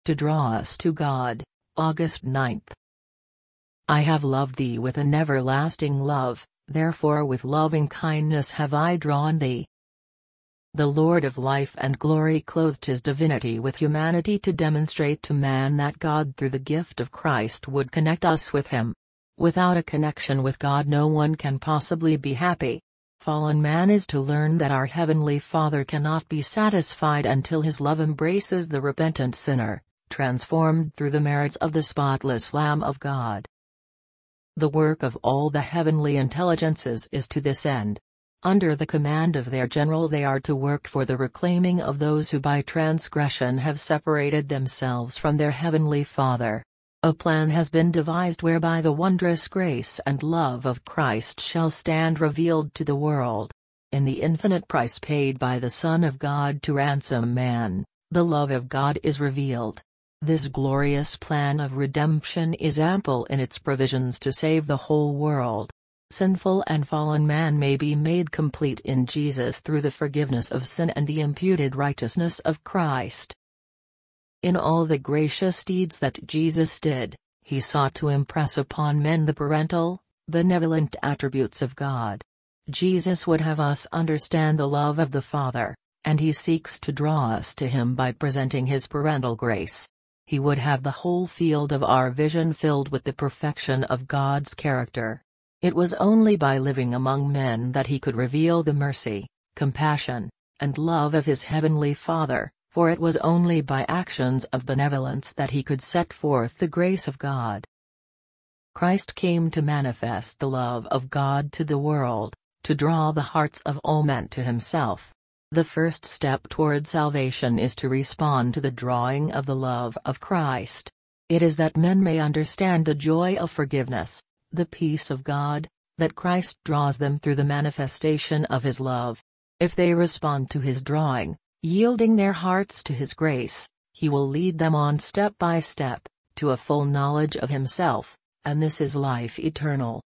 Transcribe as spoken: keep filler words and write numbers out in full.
to draw us to God. August ninth. I have loved thee with an everlasting love, therefore with loving kindness have I drawn thee. The Lord of life and glory clothed his divinity with humanity to demonstrate to man that God through the gift of Christ would connect us with him. Without a connection with God no one can possibly be happy. Fallen man is to learn that our Heavenly Father cannot be satisfied until his love embraces the repentant sinner, transformed through the merits of the spotless Lamb of God. The work of all the heavenly intelligences is to this end. Under the command of their general they are to work for the reclaiming of those who by transgression have separated themselves from their Heavenly Father. A plan has been devised whereby the wondrous grace and love of Christ shall stand revealed to the world. In the infinite price paid by the Son of God to ransom man, the love of God is revealed. This glorious plan of redemption is ample in its provisions to save the whole world. Sinful and fallen man may be made complete in Jesus through the forgiveness of sin and the imputed righteousness of Christ. In all the gracious deeds that Jesus did, he sought to impress upon men the parental, benevolent attributes of God. Jesus would have us understand the love of the Father, and he seeks to draw us to him by presenting his parental grace. He would have the whole field of our vision filled with the perfection of God's character. It was only by living among men that he could reveal the mercy, compassion, and love of his Heavenly Father, for it was only by actions of benevolence that he could set forth the grace of God. Christ came to manifest the love of God to the world, to draw the hearts of all men to himself. The first step toward salvation is to respond to the drawing of the love of Christ. It is that men may understand the joy of forgiveness, the peace of God, that Christ draws them through the manifestation of his love. If they respond to his drawing, yielding their hearts to his grace, he will lead them on step by step, to a full knowledge of himself, and this is life eternal.